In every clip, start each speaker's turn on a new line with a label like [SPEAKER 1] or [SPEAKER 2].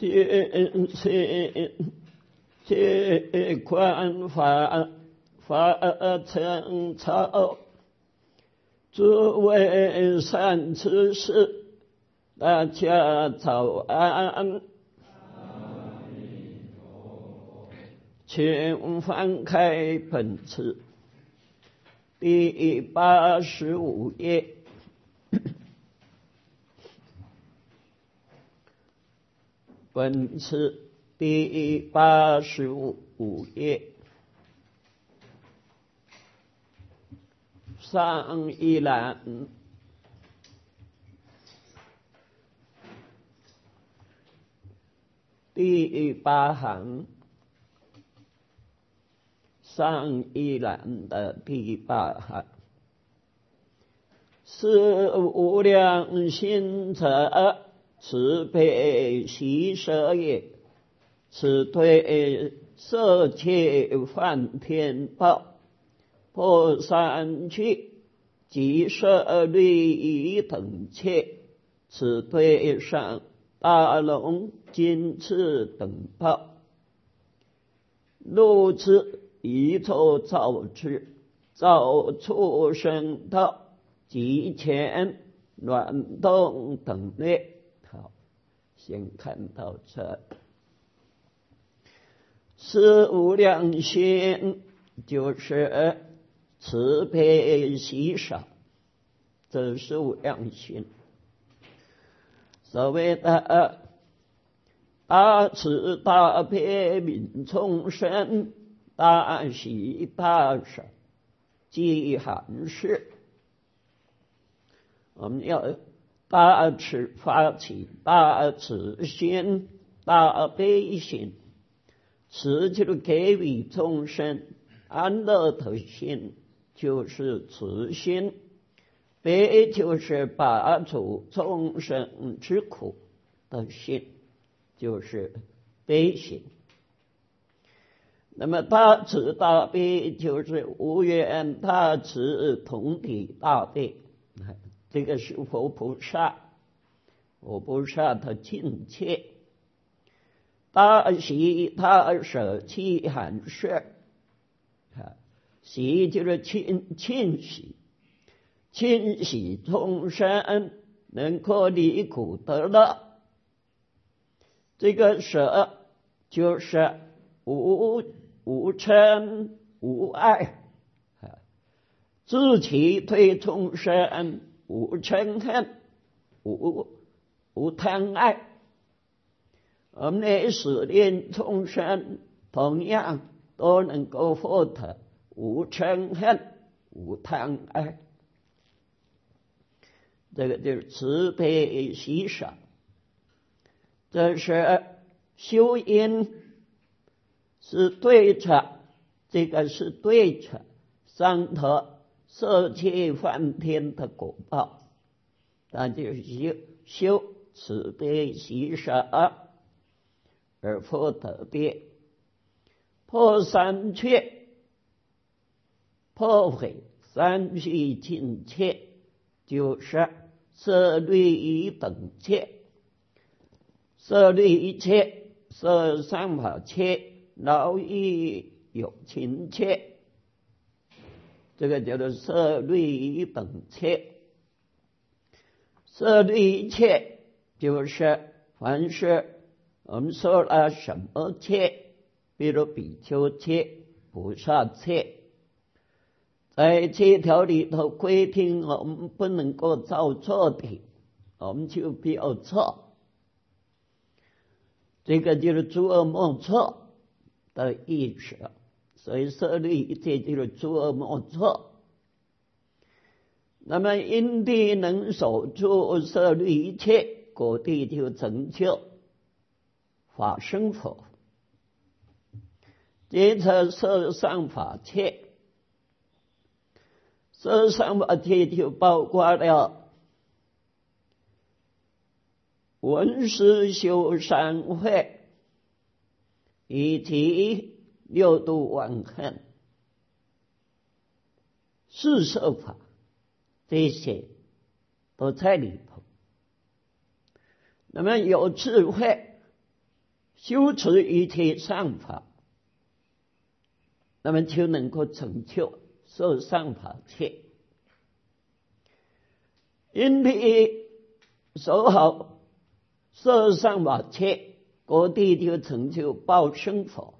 [SPEAKER 1] 见性借观法成草，诸位善知识，大家早安。请翻开本次第85页。本次第85页上一栏第8行，上一栏的第8行，是无量心者，慈悲喜舍也。此对色界梵天报，破三趣，即舍律仪等切。此对上大龙金翅等报，如此一臭造之，造畜生道，即前暖动等类。好，先看到这。是无量心，就是慈悲喜舍，这是无量心。所谓的大慈大悲悯众生，大喜大舍，即含是我们要大慈发起大慈心、大悲心。慈就是给予众生安乐的心，就是慈心；悲就是拔除众生之苦的心，就是悲心。那么大慈大悲就是无缘大慈，同体大悲。这个是佛菩萨的境界。大喜大舍，即含是。喜就是庆喜，庆喜众生能够离苦得乐。这个舍就是无嗔无爱，自其对众生无嗔恨，无贪爱。我们的使令众生同样都能够获得无嗔恨、无贪爱，这个就是慈悲喜舍。这是修因，是对着，这个是对着上头色界梵天的果报，那就是修慈悲喜舍而获得的。破三趣，破毁三趣境界，就是色律仪等切。色律仪切，色三法切，劳逸有情切，这个叫做色律仪等切。色律仪切就是凡是我们说了什么切，比如比丘切、菩萨切，在这条里头规定我们不能够造错的，我们就不要错。这个就是诸恶莫作的意思，所以色律仪切就是诸恶莫作。那么因地能守住色律仪切，果地就成就法身佛。接着色上法切，色上法切就包括了闻思修三会以及六度万行、四摄法，这些都在里头。那么有智慧， 修持一切善法，那么就能够成就受善法切。因彼守好受善法切，果地就成就报身佛。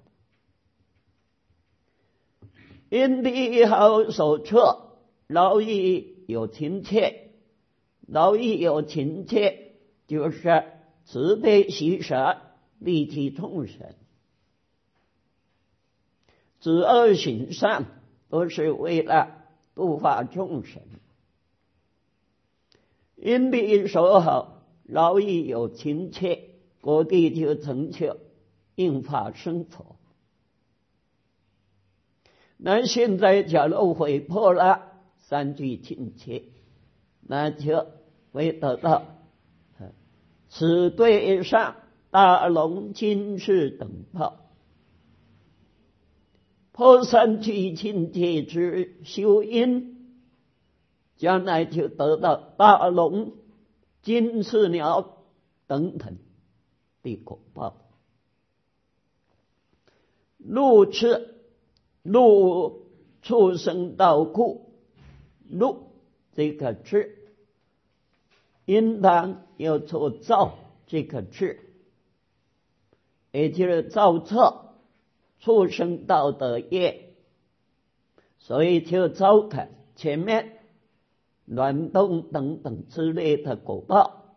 [SPEAKER 1] 因彼好守错，劳逸有情切，劳逸有情切，就是慈悲喜舍，利济众生。止恶行善，都是为了度化众生。因彼守好，劳逸有情切，果地就成就应法生佛。那现在假如毁破了三聚境界，那就会得到此对上大龙金翅等报。破三聚境界之修因，将来就得到大龙、金翅鸟等等的果报。路畜生道故，路这个字应当要做造这个字，也就是造册畜生道的业，所以就招感前面暖动等等之类的果报。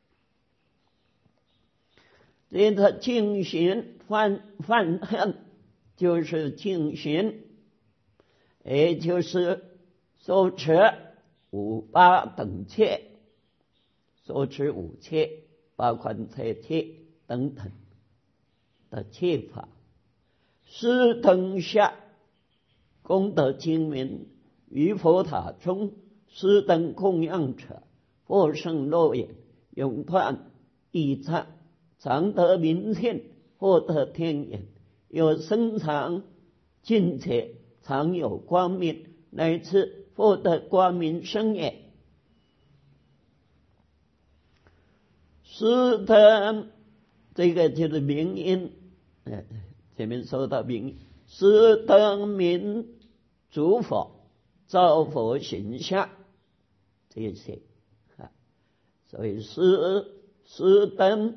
[SPEAKER 1] 这个净行犯恨，就是净行，也就是受持五八等切，受持五切、八关斋戒等等的切法。施等下功德精明，于佛塔中施等供养者，获胜肉眼，永断异障，常得明见，获得天眼，有深长境界，常有光明，乃至获得光明身也。施等这个就是明因，前面说到明，施等明诸佛造佛形象，这些所以施等，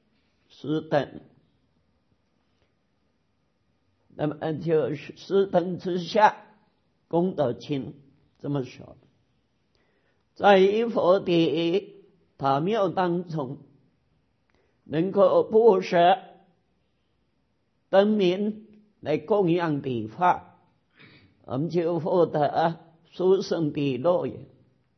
[SPEAKER 1] 那么就是施等之下功德轻，这么说。在佛的塔庙当中，能够布施灯明来供养的话，我们就获得殊胜的乐园，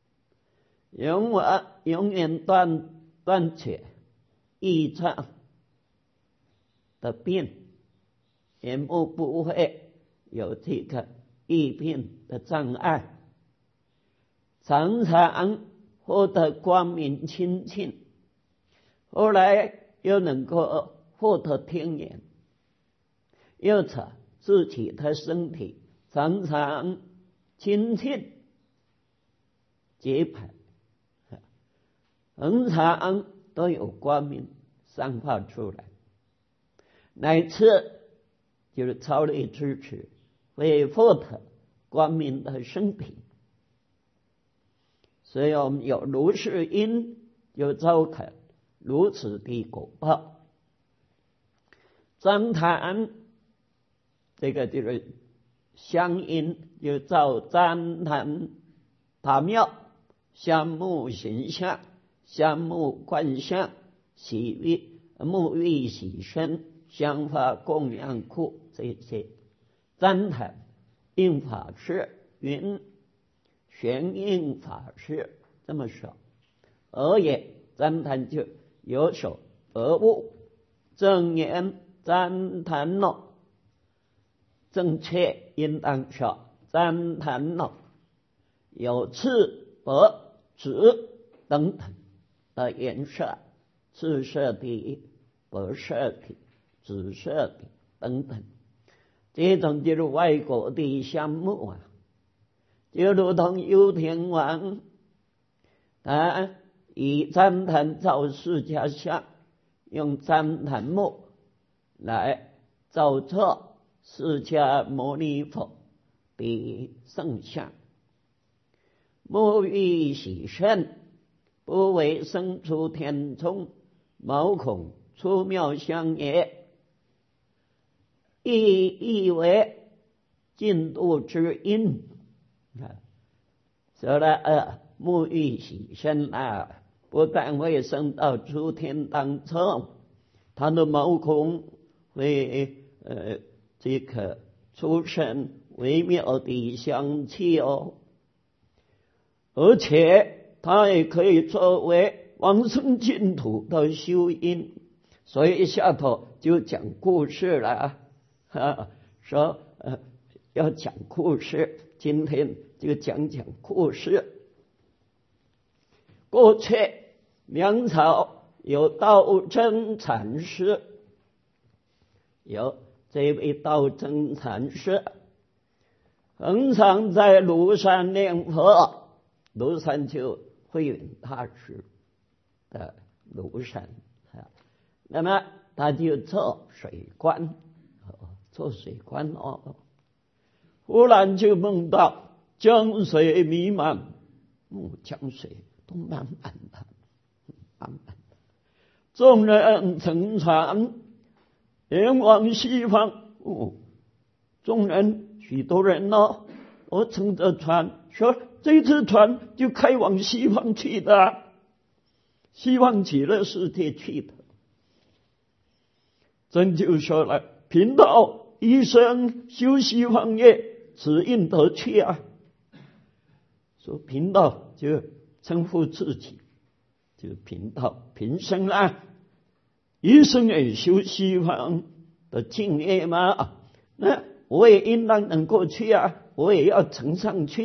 [SPEAKER 1] 永远断绝异障的病，眼目不会有这个疫病的障碍，常常获得光明清净，后来又能够获得天眼，又者自己的身体常常清净洁白，恒常都有光明散发出来，乃至就是超类支持，会获得光明的身体。所以我们有如是因，就招感如此的果报。旃檀这个就是香因，就造旃檀塔庙，香木形象，香木观相，沐浴洗身，香花供养库，这些旃檀应法师云玄应法师这么说，而也旃檀就有所得悟，正言旃檀咯，正确应当说旃檀咯有赤白紫等等的颜色，赤色的、白色的、紫色的等等，这种就是外国的香木就如同幽天王以旃檀造释迦像，用旃檀木来造作释迦牟尼佛的圣像。沐浴洗身，不为生出天中，毛孔出妙相也。意为净土之因。所以沐浴洗身不但会升到诸天当中，他的毛孔会这个出生微妙的香气哦，而且它也可以作为往生净土的修因。所以下头就讲故事了说要讲故事，今天就讲故事。过去梁朝有道真禅师，有这位道真禅师恒常在庐山念佛，庐山就慧远大师的庐山那么他就做水官，忽然就梦到江水弥漫，江水都满满的，众人乘船前往西方。众人许多人我乘着船，说这次船就开往西方去的，西方极乐世界去的。真就说了，贫道一生修西方业，此应得去说贫道就称呼自己，就贫道平生一生也修西方的净业嘛，那我也应当能够去我也要乘上去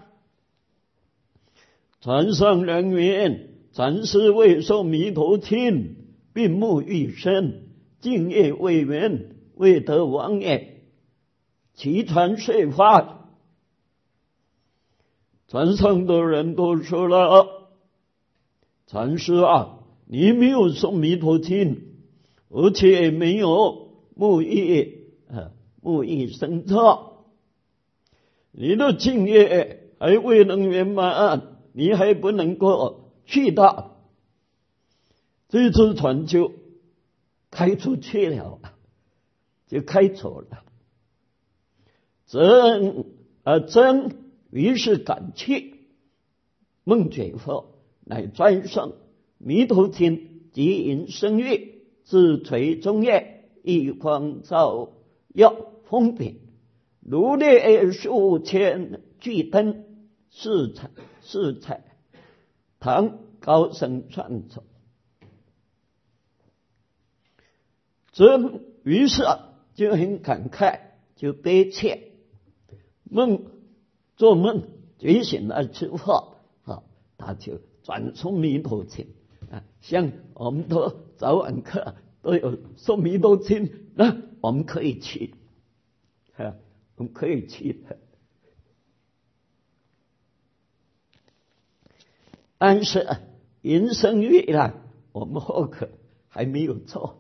[SPEAKER 1] 船上人员暂时未受弥陀经，并沐浴身，净业未圆，未得往也。其船遂发。船上的人都说了，禅师你没有受弥陀经，而且没有沐浴身座，你的净业还未能圆满，你还不能够去到。这只船就开出去了，就开走了。真于是赶去，梦觉佛乃专胜弥陀经，即引声乐，自垂中叶，一光照耀风顶，如列数千巨灯，四彩堂高声传奏。真于是就很感慨，就悲切，做梦觉醒了之后他就转诵弥陀经像我们的早晚课都有诵弥陀经，那我们可以去我们可以去的。但是引声乐我们后课还没有做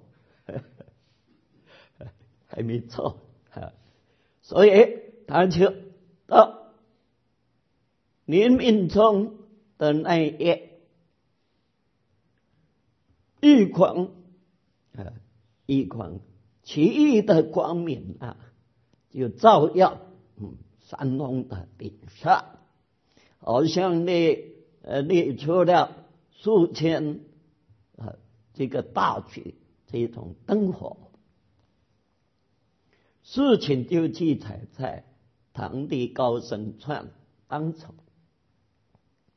[SPEAKER 1] 还没做所以他就到临命中的那一夜，一光奇异的光明就照耀山峰的顶上，好像列出了数千这个大举这种灯火。事情就记载在《唐地高僧传》当中。